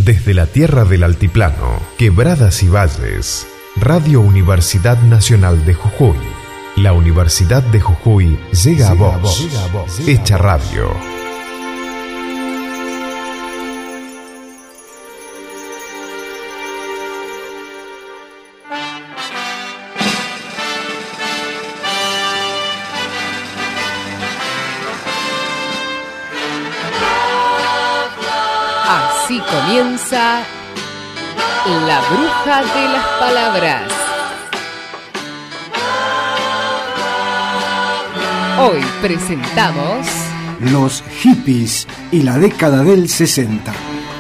Desde la tierra del altiplano, quebradas y valles, Radio Universidad Nacional de Jujuy. La Universidad de Jujuy llega a vos. Hecha radio. Así comienza La Bruja de las Palabras. Hoy presentamos los hippies y la década del 60.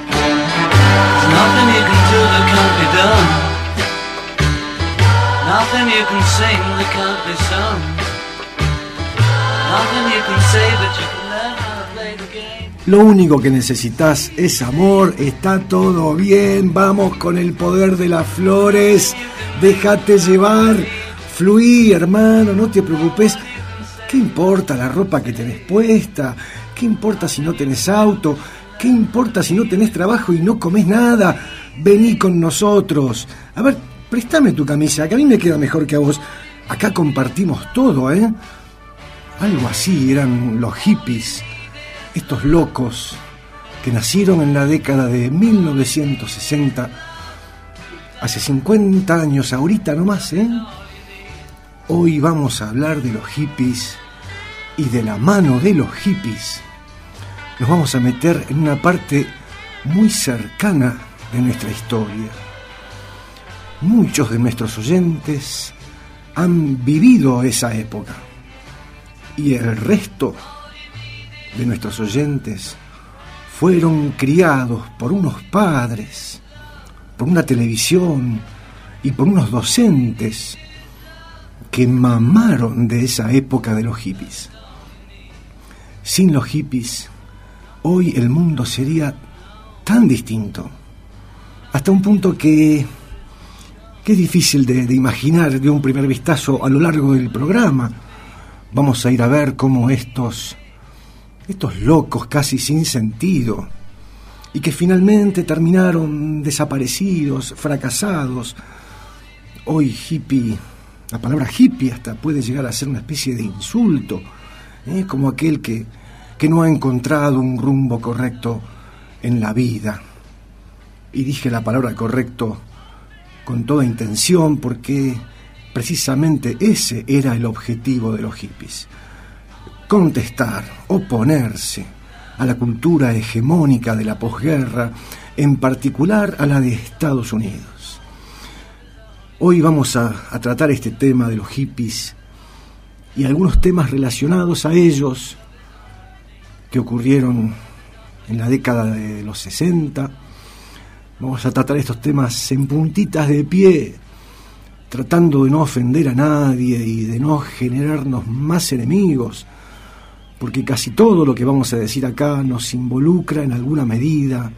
Lo único que necesitas es amor, está todo bien, vamos con el poder de las flores, déjate llevar, fluí, hermano, no te preocupes. ¿Qué importa la ropa que tenés puesta? ¿Qué importa si no tenés auto? ¿Qué importa si no tenés trabajo y no comés nada? Vení con nosotros. A ver, préstame tu camisa, que a mí me queda mejor que a vos. Acá compartimos todo, ¿eh? Algo así eran los hippies. Estos locos que nacieron en la década de 1960, hace 50 años, ahorita nomás, ¿eh? Hoy vamos a hablar de los hippies y de la mano de los hippies nos vamos a meter en una parte muy cercana de nuestra historia. Muchos de nuestros oyentes han vivido esa época y el resto de nuestros oyentes fueron criados por unos padres, por una televisión y por unos docentes que mamaron de esa época de los hippies. Sin los hippies, hoy el mundo sería tan distinto, hasta un punto que es difícil de imaginar de un primer vistazo a lo largo del programa. Vamos a ir a ver cómo estos locos casi sin sentido y que finalmente terminaron desaparecidos, fracasados. Hoy hippie, la palabra hippie hasta puede llegar a ser una especie de insulto, como aquel que no ha encontrado un rumbo correcto en la vida. Y dije la palabra correcto con toda intención porque precisamente ese era el objetivo de los hippies. Contestar, oponerse a la cultura hegemónica de la posguerra, en particular a la de Estados Unidos. Hoy vamos a tratar este tema de los hippies y algunos temas relacionados a ellos que ocurrieron en la década de los 60. Vamos a tratar estos temas en puntitas de pie, tratando de no ofender a nadie y de no generarnos más enemigos, porque casi todo lo que vamos a decir acá nos involucra en alguna medida.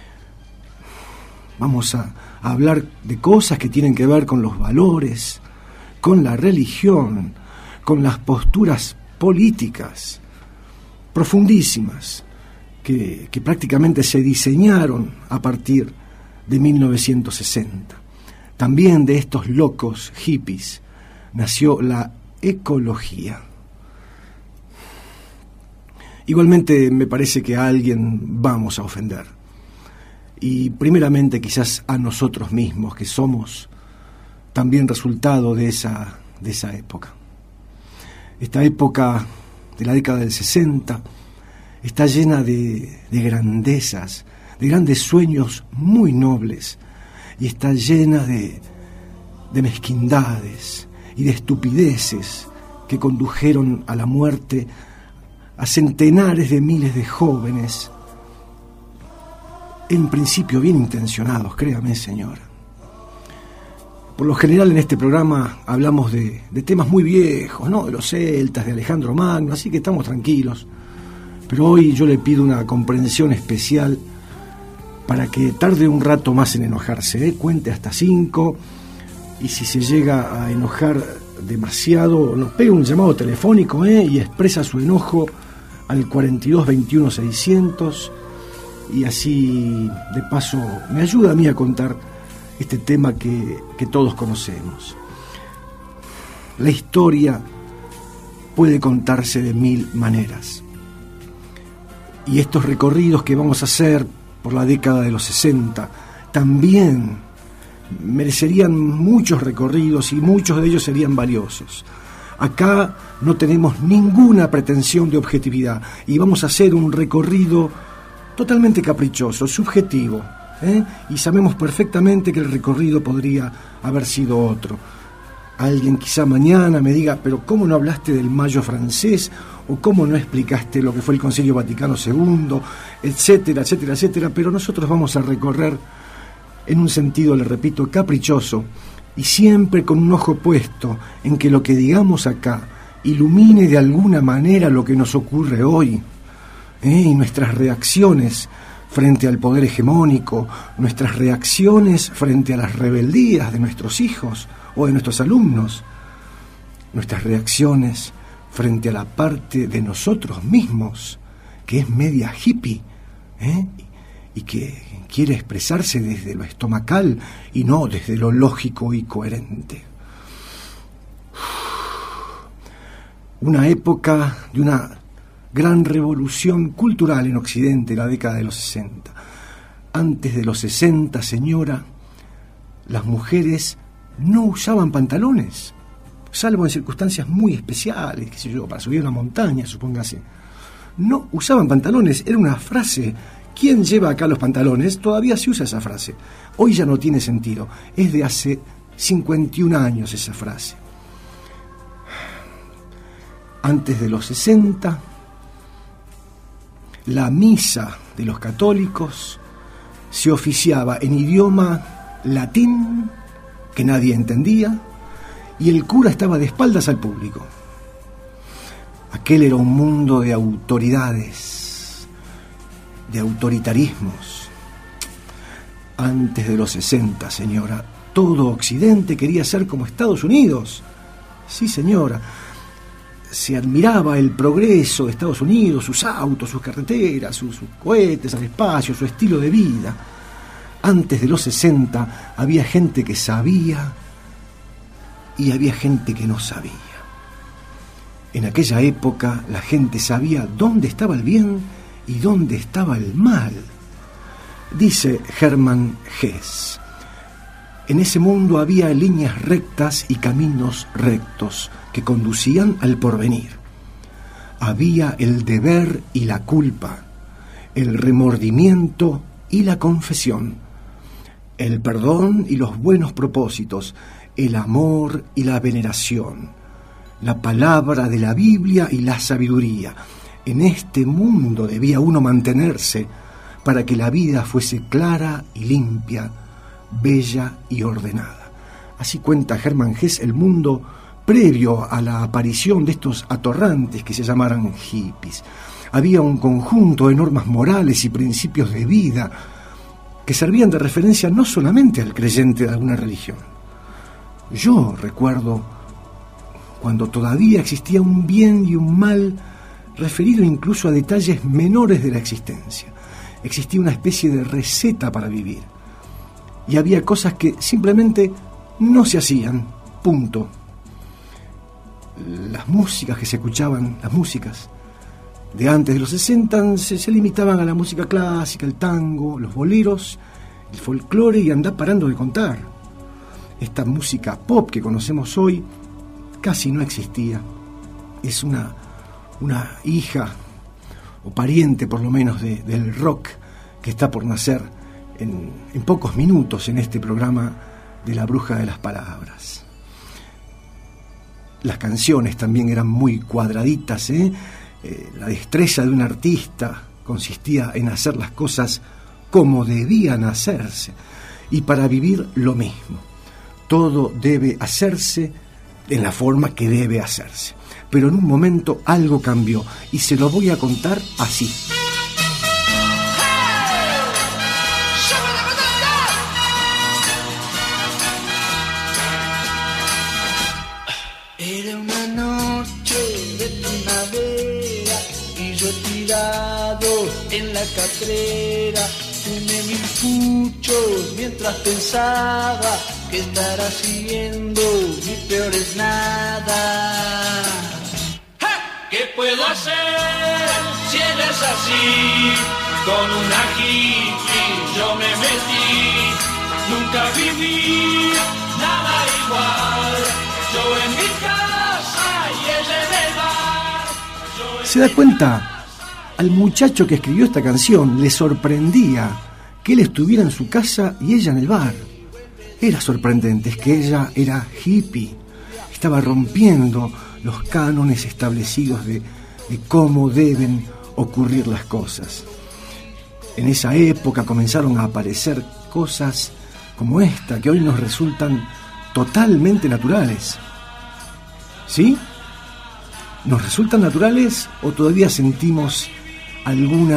Vamos a hablar de cosas que tienen que ver con los valores, con la religión, con las posturas políticas profundísimas que prácticamente se diseñaron a partir de 1960. También de estos locos hippies nació la ecología. Igualmente me parece que a alguien vamos a ofender. Y primeramente quizás a nosotros mismos, que somos también resultado de esa época. Esta época de la década del 60 está llena de grandezas, de grandes sueños muy nobles, y está llena de mezquindades y de estupideces que condujeron a la muerte a centenares de miles de jóvenes, en principio bien intencionados, créame, señora. Por lo general en este programa hablamos de temas muy viejos, ¿no? De los celtas, de Alejandro Magno, así que estamos tranquilos. Pero hoy yo le pido una comprensión especial para que tarde un rato más en enojarse, cuente hasta 5, y si se llega a enojar demasiado, nos pega un llamado telefónico y expresa su enojo al 42 21 600, y así de paso me ayuda a mí a contar este tema que todos conocemos. La historia puede contarse de 1000 maneras, y estos recorridos que vamos a hacer por la década de los 60 también merecerían muchos recorridos, y muchos de ellos serían valiosos. Acá no tenemos ninguna pretensión de objetividad y vamos a hacer un recorrido totalmente caprichoso, subjetivo, y sabemos perfectamente que el recorrido podría haber sido otro. Alguien quizá mañana me diga, pero ¿cómo no hablaste del Mayo francés? ¿O cómo no explicaste lo que fue el Concilio Vaticano II? Etcétera, etcétera, etcétera. Pero nosotros vamos a recorrer en un sentido, le repito, caprichoso, y siempre con un ojo puesto en que lo que digamos acá ilumine de alguna manera lo que nos ocurre hoy, y nuestras reacciones frente al poder hegemónico, nuestras reacciones frente a las rebeldías de nuestros hijos o de nuestros alumnos, nuestras reacciones frente a la parte de nosotros mismos que es media hippie, y que quiere expresarse desde lo estomacal y no desde lo lógico y coherente. Una época de una gran revolución cultural en Occidente, la década de los 60. Antes de los 60, señora, las mujeres no usaban pantalones, salvo en circunstancias muy especiales, qué sé yo, para subir una montaña, supóngase. No usaban pantalones, era una frase. ¿Quién lleva acá los pantalones? Todavía se usa esa frase. Hoy ya no tiene sentido. Es de hace 51 años esa frase. Antes de los 60, la misa de los católicos se oficiaba en idioma latín, que nadie entendía, y el cura estaba de espaldas al público. Aquel era un mundo de autoridades, de autoritarismos. Antes de los 60, señora, todo Occidente quería ser como Estados Unidos. Sí, señora. Se admiraba el progreso de Estados Unidos, sus autos, sus carreteras, sus cohetes al espacio, su estilo de vida. Antes de los 60 había gente que sabía y había gente que no sabía. En aquella época la gente sabía dónde estaba el bien y dónde estaba el mal. Dice Hermann Hesse: en ese mundo había líneas rectas y caminos rectos que conducían al porvenir. Había el deber y la culpa, el remordimiento y la confesión, el perdón y los buenos propósitos, el amor y la veneración, la palabra de la Biblia y la sabiduría. En este mundo debía uno mantenerse para que la vida fuese clara y limpia, bella y ordenada. Así cuenta Hermann Hesse el mundo previo a la aparición de estos atorrantes que se llamaran hippies. Había un conjunto de normas morales y principios de vida que servían de referencia no solamente al creyente de alguna religión. Yo recuerdo cuando todavía existía un bien y un mal referido incluso a detalles menores de la existencia. Existía una especie de receta para vivir. Y había cosas que simplemente no se hacían, punto. Las músicas que se escuchaban, las músicas de antes de los 60 se limitaban a la música clásica, el tango, los boleros, el folclore y andá parando de contar. Esta música pop que conocemos hoy casi no existía. Es una hija o pariente por lo menos del rock que está por nacer en pocos minutos en este programa de La Bruja de las Palabras. Las canciones también eran muy cuadraditas, la destreza de un artista consistía en hacer las cosas como debían hacerse, y para vivir lo mismo. Todo debe hacerse en la forma que debe hacerse. Pero en un momento algo cambió, y se lo voy a contar así. Era una noche de primavera y yo tirado en en la catrera, fumé mil puchos mientras pensaba que estar haciendo mi peor es nada. ¿Qué puedo hacer si él es así? Con una hippie yo me metí, nunca viví nada igual. Yo en mi casa y ella en el bar. ¿Se da cuenta? Al muchacho que escribió esta canción le sorprendía que él estuviera en su casa y ella en el bar. Era sorprendente, es que ella era hippie, estaba rompiendo los cánones establecidos de cómo deben ocurrir las cosas. En esa época comenzaron a aparecer cosas como esta, que hoy nos resultan totalmente naturales. ¿Sí? ¿Nos resultan naturales o todavía sentimos algún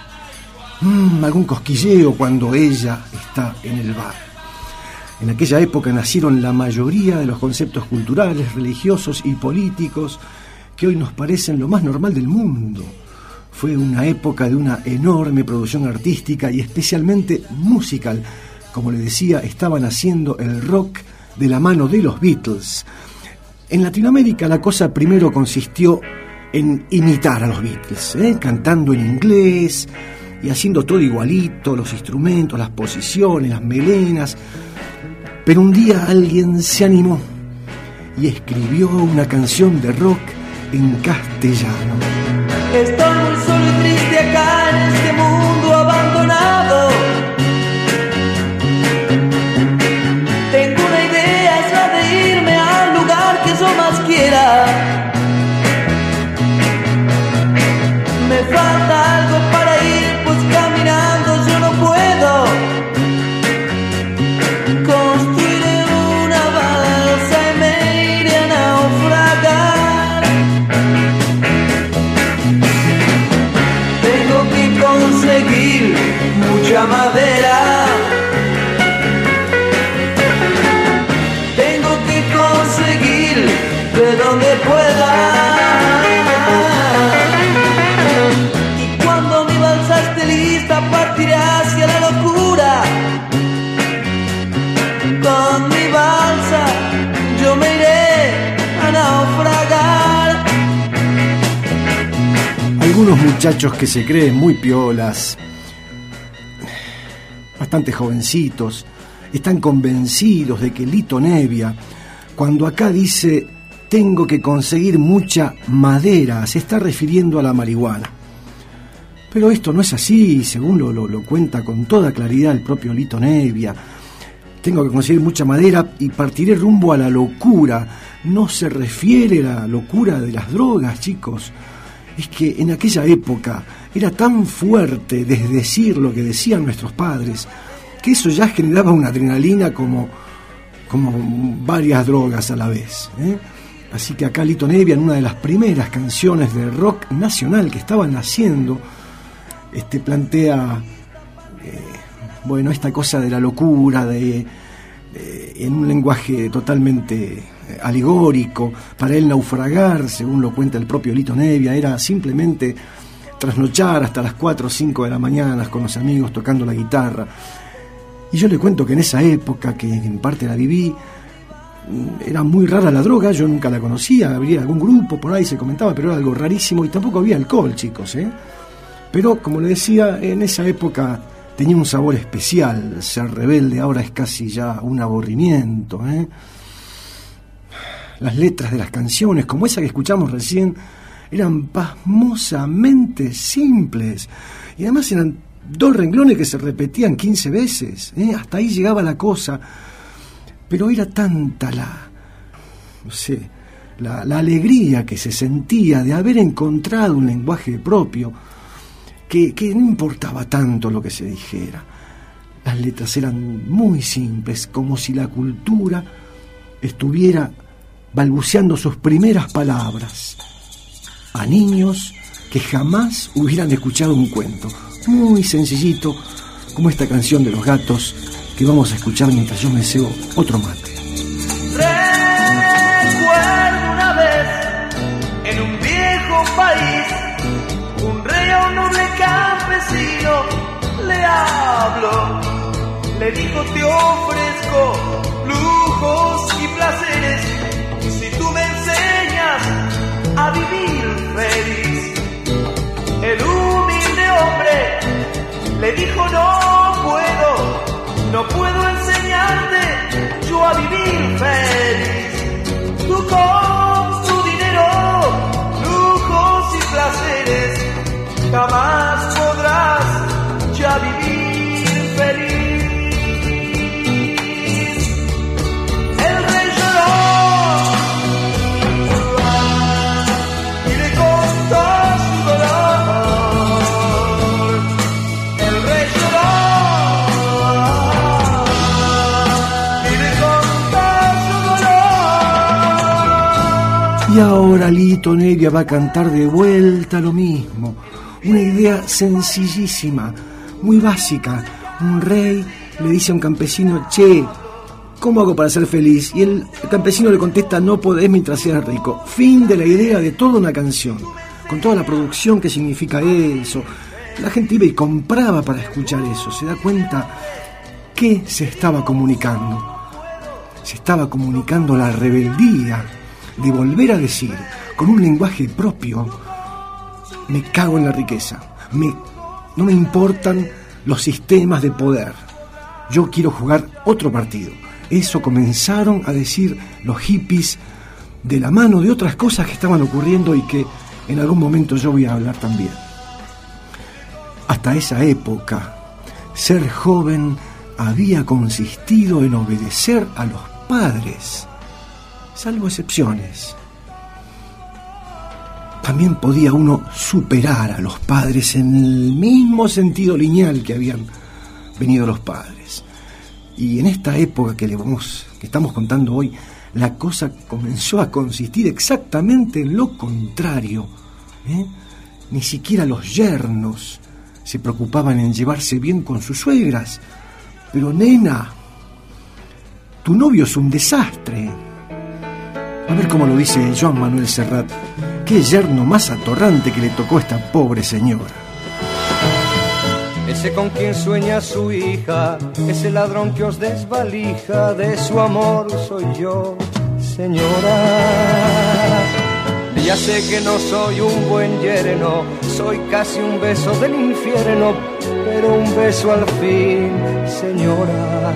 cosquilleo cuando ella está en el bar? En aquella época nacieron la mayoría de los conceptos culturales, religiosos y políticos que hoy nos parecen lo más normal del mundo. Fue una época de una enorme producción artística y especialmente musical. Como le decía, estaban haciendo el rock de la mano de los Beatles. En Latinoamérica la cosa primero consistió en imitar a los Beatles, cantando en inglés y haciendo todo igualito, los instrumentos, las posiciones, las melenas. Pero un día alguien se animó y escribió una canción de rock en castellano. Estoy muy solo y triste acá en este mundo abandonado. Tengo una idea, es la de irme al lugar que yo más quiera. Me falta algo para ir, pues caminando yo no puedo. Construiré una balsa y me iré a naufragar. Tengo que conseguir mucha madera. Tengo que conseguir de donde pueda. Y cuando mi balsa esté lista, partiré hacia la locura. Con mi balsa yo me iré a naufragar. Algunos muchachos que se creen muy piolas, bastante jovencitos, están convencidos de que Lito Nevia, cuando acá dice tengo que conseguir mucha madera, se está refiriendo a la marihuana. Pero esto no es así, según lo cuenta con toda claridad el propio Lito Nevia. Tengo que conseguir mucha madera y partiré rumbo a la locura. No se refiere a la locura de las drogas, chicos. Es que en aquella época era tan fuerte desdecir lo que decían nuestros padres, que eso ya generaba una adrenalina como varias drogas a la vez, Así que acá Lito Nevia, en una de las primeras canciones de rock nacional que estaban haciendo, plantea esta cosa de la locura, en un lenguaje totalmente alegórico. Para él naufragar, según lo cuenta el propio Lito Nevia, era simplemente trasnochar hasta las 4 o 5 de la mañana con los amigos tocando la guitarra. Y yo le cuento que en esa época, que en parte la viví, era muy rara la droga, yo nunca la conocía, había algún grupo por ahí, se comentaba, pero era algo rarísimo, y tampoco había alcohol, chicos, Pero, como le decía, en esa época tenía un sabor especial. Ser rebelde ahora es casi ya un aburrimiento, Las letras de las canciones, como esa que escuchamos recién, eran pasmosamente simples, y además eran 2 renglones que se repetían 15 veces, hasta ahí llegaba la cosa. Pero era tanta la alegría que se sentía de haber encontrado un lenguaje propio, que no importaba tanto lo que se dijera. Las letras eran muy simples, como si la cultura estuviera balbuceando sus primeras palabras a niños que jamás hubieran escuchado un cuento. Muy sencillito, como esta canción de Los Gatos que vamos a escuchar mientras yo me cebo otro mate. Recuerdo una vez en un viejo país, un rey a un noble campesino le dijo: te ofrezco lujos y placeres, y si tú me enseñas a vivir feliz. El humilde hombre le dijo: no puedo enseñarte yo a vivir feliz. Tú con tu dinero, lujos y placeres, jamás podrás ya vivir feliz. El rey lloró y le contó su dolor. El rey lloró y le contó su dolor. Y ahora Lito Nevia va a cantar de vuelta lo mismo. Una idea sencillísima, muy básica. Un rey le dice a un campesino: che, ¿cómo hago para ser feliz? Y el campesino le contesta: no podés mientras seas rico. Fin de la idea de toda una canción, con toda la producción que significa eso. La gente iba y compraba para escuchar eso. Se da cuenta que se estaba comunicando. Se estaba comunicando la rebeldía de volver a decir, con un lenguaje propio: me cago en la riqueza, no me importan los sistemas de poder, yo quiero jugar otro partido. Eso comenzaron a decir los hippies, de la mano de otras cosas que estaban ocurriendo y que en algún momento yo voy a hablar también. Hasta esa época, ser joven había consistido en obedecer a los padres, salvo excepciones. También podía uno superar a los padres en el mismo sentido lineal que habían venido los padres. Y en esta época que estamos contando hoy, la cosa comenzó a consistir exactamente en lo contrario. Ni siquiera los yernos se preocupaban en llevarse bien con sus suegras. Pero nena, tu novio es un desastre. A ver cómo lo dice Joan Manuel Serrat. Qué yerno más atorrante que le tocó a esta pobre señora. Ese con quien sueña su hija, ese ladrón que os desvalija, de su amor soy yo, señora. Ya sé que no soy un buen yerno, soy casi un beso del infierno, pero un beso al fin, señora.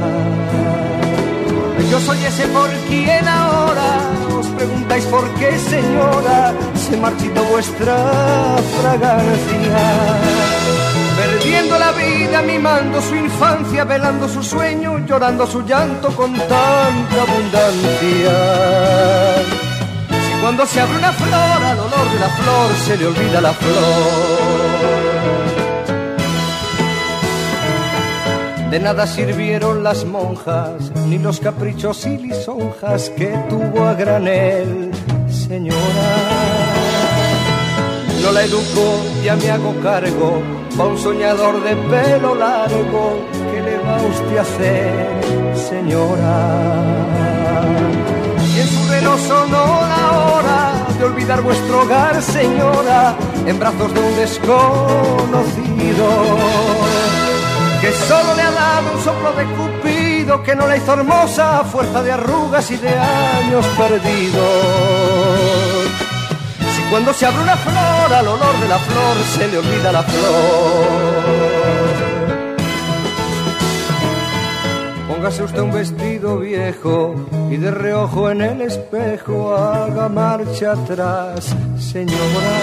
Yo soy ese por quien ahora os preguntáis por qué, señora, se marchitó vuestra fragancia. Perdiendo la vida, mimando su infancia, velando su sueño, llorando su llanto con tanta abundancia. Si cuando se abre una flor, al olor de la flor se le olvida la flor. De nada sirvieron las monjas, ni los caprichos y lisonjas que tuvo a granel, señora. No la educo, ya me hago cargo, pa' un soñador de pelo largo, ¿qué le va usted a hacer, señora? Y en su reloj sonó la hora de olvidar vuestro hogar, señora, en brazos de un desconocido, que solo le ha dado un soplo de Cupido, que no la hizo hermosa a fuerza de arrugas y de años perdidos. Si cuando se abre una flor, al olor de la flor se le olvida la flor. Póngase usted un vestido viejo y de reojo en el espejo haga marcha atrás, señora.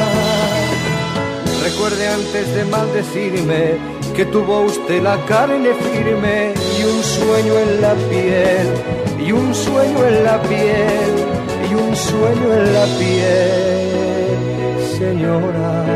Recuerde antes de maldecirme que tuvo usted la carne firme y un sueño en la piel, y un sueño en la piel, y un sueño en la piel, señora.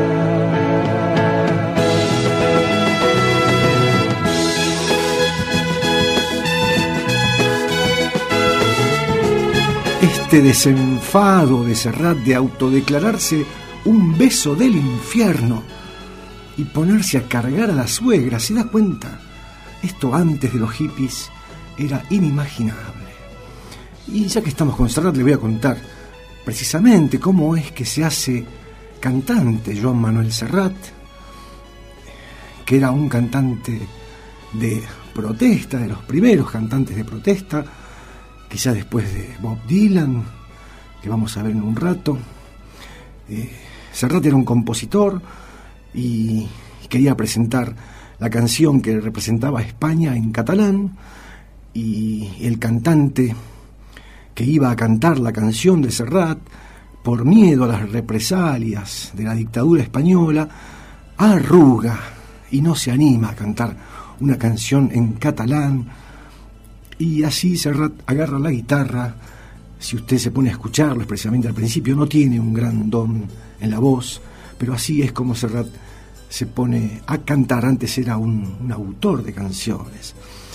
Este desenfado de Serrat de autodeclararse un beso del infierno y ponerse a cargar a la suegra, ¿se da cuenta? Esto antes de los hippies era inimaginable. Y ya que estamos con Serrat, le voy a contar precisamente cómo es que se hace cantante Joan Manuel Serrat, que era un cantante de protesta, de los primeros cantantes de protesta, quizás después de Bob Dylan, que vamos a ver en un rato. Serrat era un compositor y quería presentar la canción que representaba a España en catalán, y el cantante que iba a cantar la canción de Serrat, por miedo a las represalias de la dictadura española, arruga y no se anima a cantar una canción en catalán. Y así Serrat agarra la guitarra. Si usted se pone a escucharlo, especialmente al principio, no tiene un gran don en la voz, pero así es como Serrat se pone a cantar. Antes era un autor de canciones.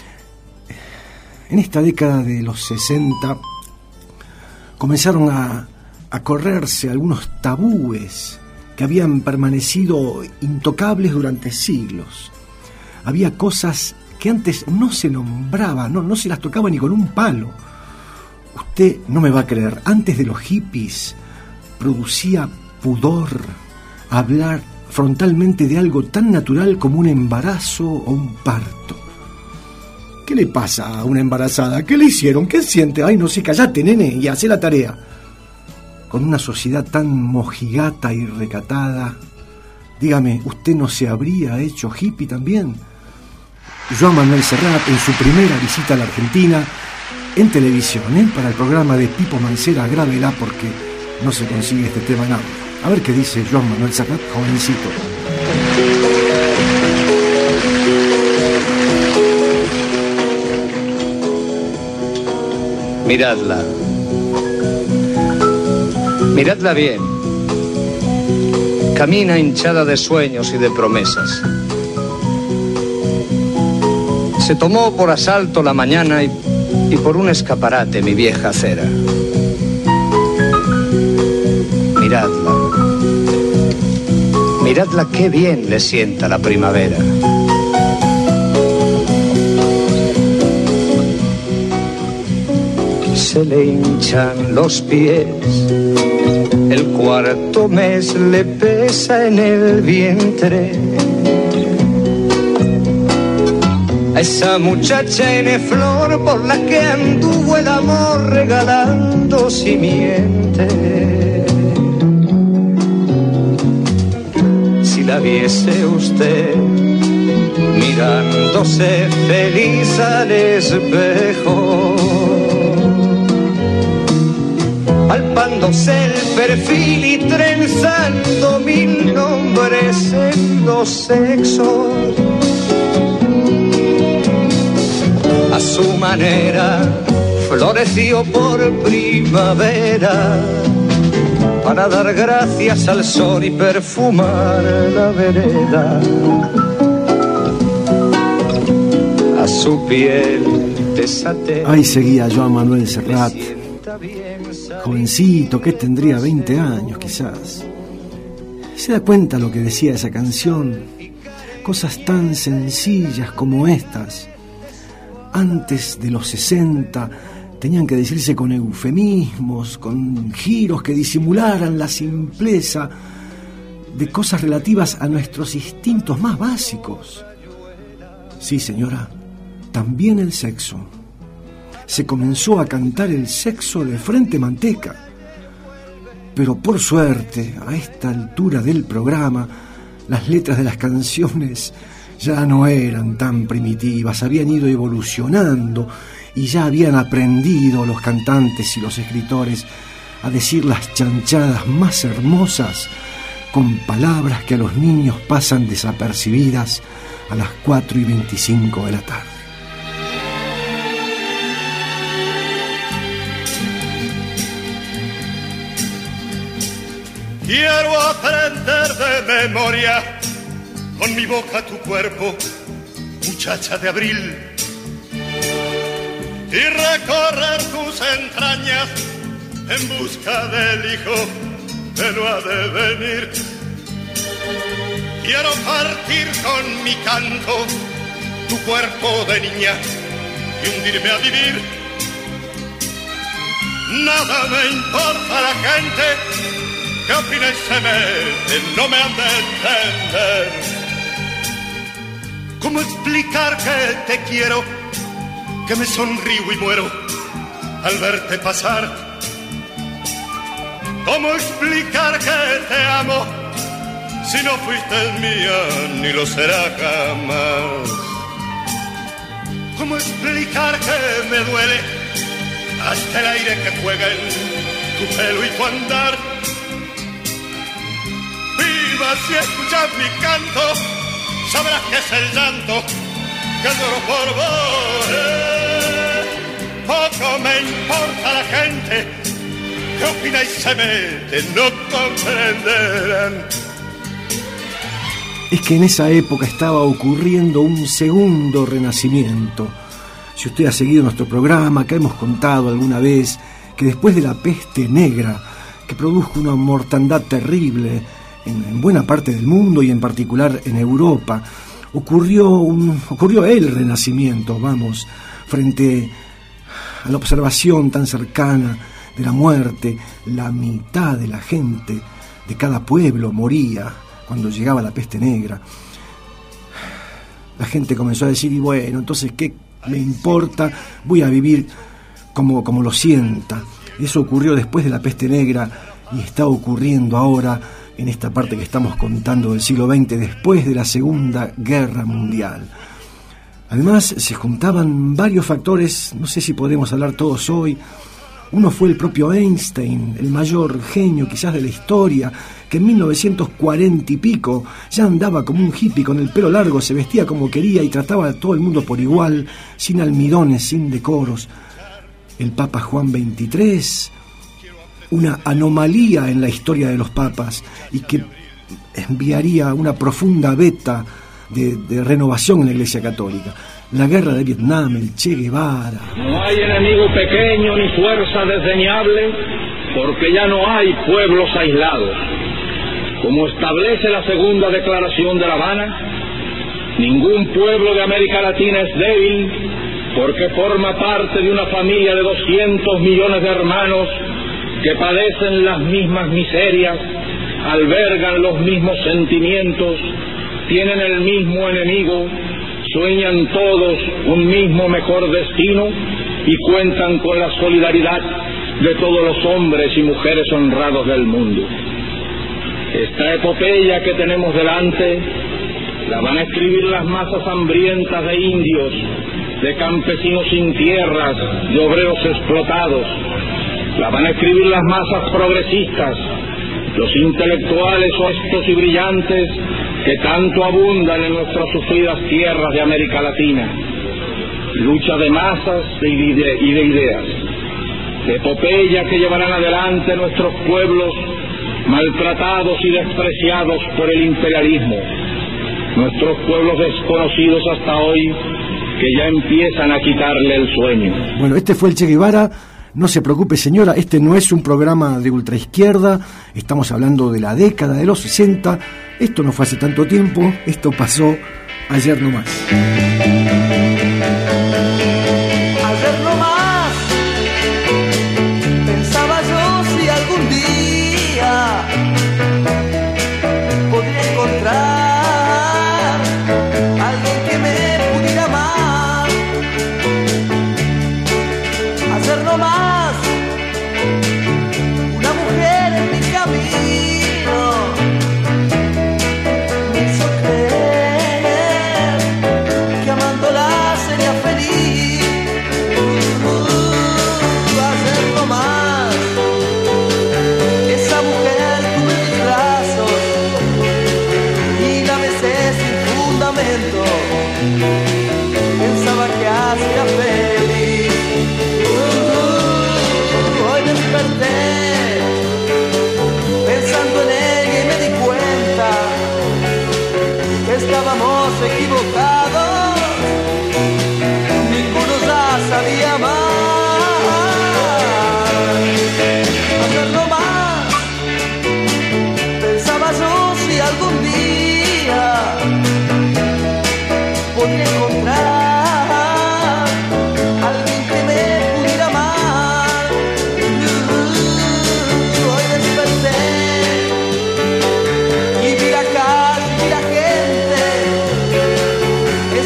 En esta década de los 60 comenzaron a correrse algunos tabúes que habían permanecido intocables durante siglos. Había cosas que antes no se nombraban, no se las tocaba ni con un palo. Usted no me va a creer, antes de los hippies producía pudor hablar frontalmente de algo tan natural como un embarazo o un parto. ¿Qué le pasa a una embarazada? ¿Qué le hicieron? ¿Qué siente? Ay, no sé, callate, nene, y hacé la tarea. Con una sociedad tan mojigata y recatada, dígame, ¿usted no se habría hecho hippie también? Joan Manuel Serrat, en su primera visita a la Argentina, en televisión, para el programa de Pipo Mancera, grábela porque no se consigue este tema en audio. A ver qué dice Joan Manuel Serrat, jovencito. Miradla. Miradla bien. Camina hinchada de sueños y de promesas. Se tomó por asalto la mañana y por un escaparate mi vieja acera. Miradla. Miradla qué bien le sienta la primavera. Se le hinchan los pies, el cuarto mes le pesa en el vientre. A esa muchacha en flor por la que anduvo el amor regalando simiente. Si la viese usted mirándose feliz al espejo, palpándose el perfil y trenzando 1000 nombres en los sexos, a su manera floreció por primavera para dar gracias al sol y perfumar la vereda. A su piel desaté. Ahí seguía Joan Manuel Serrat, jovencito, que tendría 20 años quizás. ¿Se da cuenta lo que decía esa canción? Cosas tan sencillas como estas. Antes de los 60 tenían que decirse con eufemismos, con giros que disimularan la simpleza de cosas relativas a nuestros instintos más básicos. Sí, señora, también el sexo. Se comenzó a cantar el sexo de frente manteca. Pero por suerte, a esta altura del programa, las letras de las canciones ya no eran tan primitivas, habían ido evolucionando y ya habían aprendido los cantantes y los escritores a decir las chanchadas más hermosas con palabras que a los niños pasan desapercibidas a las 4:25 de la tarde. Quiero aprender de memoria con mi boca tu cuerpo, muchacha de abril, y recorrer tus entrañas en busca del hijo que no ha de venir. Quiero partir con mi canto tu cuerpo de niña y hundirme a vivir. Nada me importa la gente que opina y se mete, no me han de entender. ¿Cómo explicar que te quiero? Que me sonrío y muero al verte pasar. ¿Cómo explicar que te amo si no fuiste mía ni lo será jamás? ¿Cómo explicar que me duele hasta el aire que juega en tu pelo y tu andar? Viva, si escuchas mi canto, sabrás que es el llanto que lloro por vos. Poco me importa la gente que opina y se mete, no comprenderán. Es que en esa época estaba ocurriendo un segundo renacimiento. Si usted ha seguido nuestro programa, acá hemos contado alguna vez que después de la peste negra, que produjo una mortandad terrible en buena parte del mundo y en particular en Europa, ocurrió el renacimiento, frente a la observación tan cercana de la muerte. La mitad de la gente de cada pueblo moría cuando llegaba la peste negra. La gente comenzó a decir, y bueno, entonces, ¿qué me importa? Voy a vivir como lo sienta. Eso ocurrió después de la peste negra y está ocurriendo ahora en esta parte que estamos contando del siglo XX, después de la Segunda Guerra Mundial. Además, se juntaban varios factores, no sé si podemos hablar todos hoy. Uno fue el propio Einstein, el mayor genio quizás de la historia, que en 1940 y pico ya andaba como un hippie con el pelo largo, se vestía como quería y trataba a todo el mundo por igual, sin almidones, sin decoros. El Papa Juan XXIII, una anomalía en la historia de los papas y que enviaría una profunda veta de renovación en la Iglesia Católica. La guerra de Vietnam, el Che Guevara. No hay enemigo pequeño ni fuerza desdeñable, porque ya no hay pueblos aislados. Como establece la segunda declaración de La Habana, ningún pueblo de América Latina es débil, porque forma parte de una familia de 200 millones de hermanos que padecen las mismas miserias, albergan los mismos sentimientos, tienen el mismo enemigo, sueñan todos un mismo mejor destino y cuentan con la solidaridad de todos los hombres y mujeres honrados del mundo. Esta epopeya que tenemos delante la van a escribir las masas hambrientas de indios, de campesinos sin tierras, de obreros explotados. La van a escribir las masas progresistas, los intelectuales honestos y brillantes que tanto abundan en nuestras sufridas tierras de América Latina. Lucha de masas y de ideas. Epopeya que llevarán adelante nuestros pueblos maltratados y despreciados por el imperialismo. Nuestros pueblos desconocidos hasta hoy que ya empiezan a quitarle el sueño. Bueno, este fue el Che Guevara. No se preocupe, señora, este no es un programa de ultraizquierda, estamos hablando de la década de los 60, esto no fue hace tanto tiempo, esto pasó ayer nomás. Ayer nomás pensaba yo si algún día podría encontrar alguien que me pudiera amar. Ayer nomás una mujer en mi camino me hizo creer que amándola sería feliz. Ayer nomás esa mujer tuve en mis brazos y la besé sin fundamento. Pensaba que hacía feliz. Hoy desperté pensando en ella y me di cuenta que estábamos equivocados. Ninguno ya sabía amar. Ayer nomás pensaba yo si algún día podría encontrar alguien que me pudiera amar. Hoy desperté y vi la calle y la gente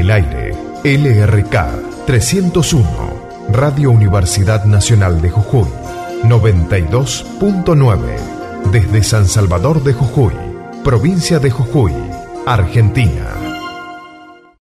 el aire, LRK 301, Radio Universidad Nacional de Jujuy, 92.9, desde San Salvador de Jujuy, provincia de Jujuy, Argentina.